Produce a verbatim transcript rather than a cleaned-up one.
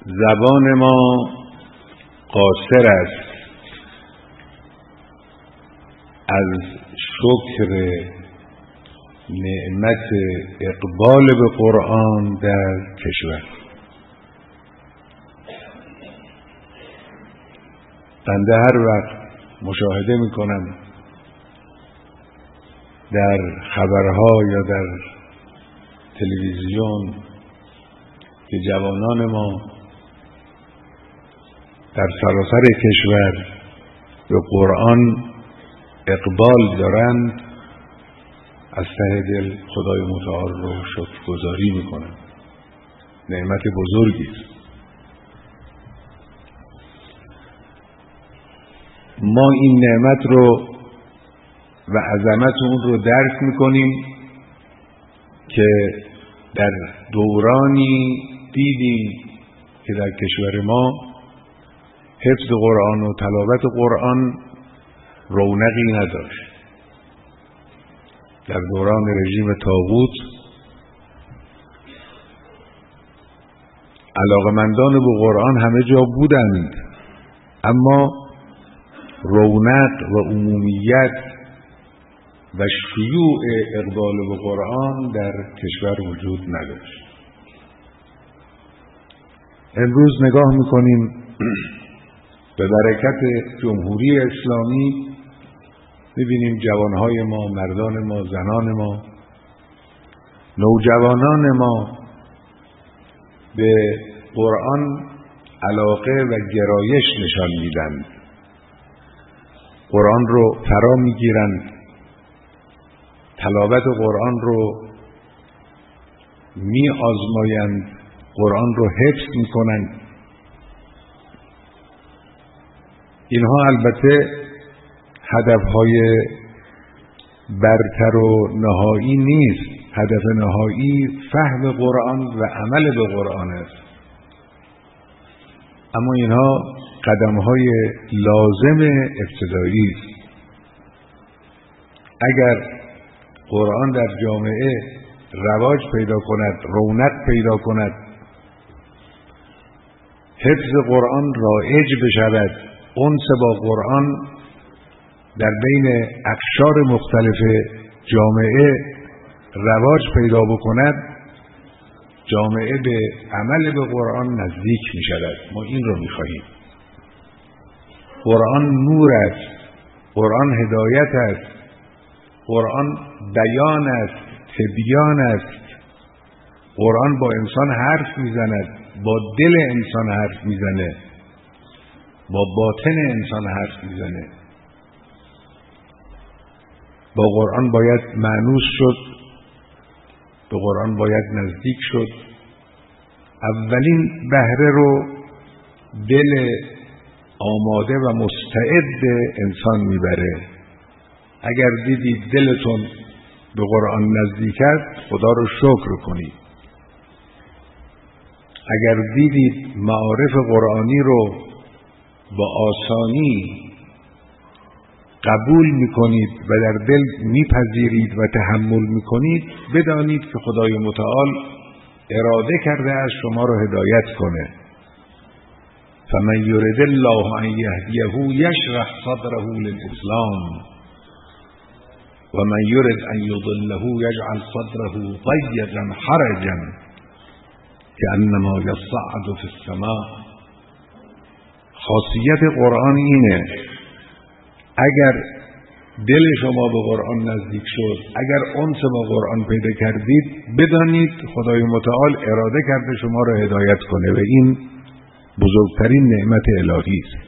زبان ما قاصر است از شکر نعمت اقبال به قرآن در کشور. بنده هر وقت مشاهده میکنم در خبرها یا در تلویزیون که جوانان ما در سراسر کشور به قرآن اقبال دارند، از ته دل خدای متعال رو شکرگزاری میکنم. نعمت بزرگی است. ما این نعمت رو و عظمت اون رو درک میکنیم که در دورانی دیدیم که در کشور ما حفظ قرآن و تلاوت قرآن رونقی نداشت. در دوران رژیم طاغوت علاقمندان به قرآن همه جا بودند، اما رونق و عمومیت و شیوع اقبال به قرآن در کشور وجود نداشت. امروز نگاه میکنیم به برکت جمهوری اسلامی، میبینیم جوانهای ما، مردان ما، زنان ما، نوجوانان ما به قرآن علاقه و گرایش نشان میدن. قرآن رو فرا میگیرند، تلاوت قرآن رو می آزمایند، قرآن رو حفظ میکنند. اینها البته هدفهای برتر و نهایی نیست. هدف نهایی فهم قرآن و عمل به قرآن است، اما اینها قدمهای لازم ابتدایی است. اگر قرآن در جامعه رواج پیدا کند، رونق پیدا کند، حفظ قرآن رایج بشود، انس با قرآن در بین اقشار مختلف جامعه رواج پیدا بکند، جامعه به عمل به قرآن نزدیک می شود. ما این رو می خواهیم. قرآن نور است، قرآن هدایت است، قرآن بیان است، تبیان است. قرآن با انسان حرف می زند، با دل انسان حرف می زنه، با باطن انسان حرف می زنه. با قرآن باید مانوس شد، به قرآن باید نزدیک شد. اولین بهره رو دل آماده و مستعد انسان میبره. اگر دیدید دلتون به قرآن نزدیک است، خدا رو شکر کنید. اگر دیدید معارف قرآنی رو با آسانی قبول میکنید و در دل میپذیرید و تحمل میکنید، بدانید که خدای متعال اراده کرده از شما رو هدایت کنه. فمن یرد الله ان یهدیه یشرح صدره للاسلام و من یرد ان یضله یجعل صدره ضیقا حرجا کانما یصعد فی السماء. خاصیت قرآن اینه، اگر دل شما به قرآن نزدیک شد، اگر انس با قرآن پیدا کردید، بدانید خدای متعال اراده کرده شما را هدایت کنه و این بزرگترین نعمت الهی است.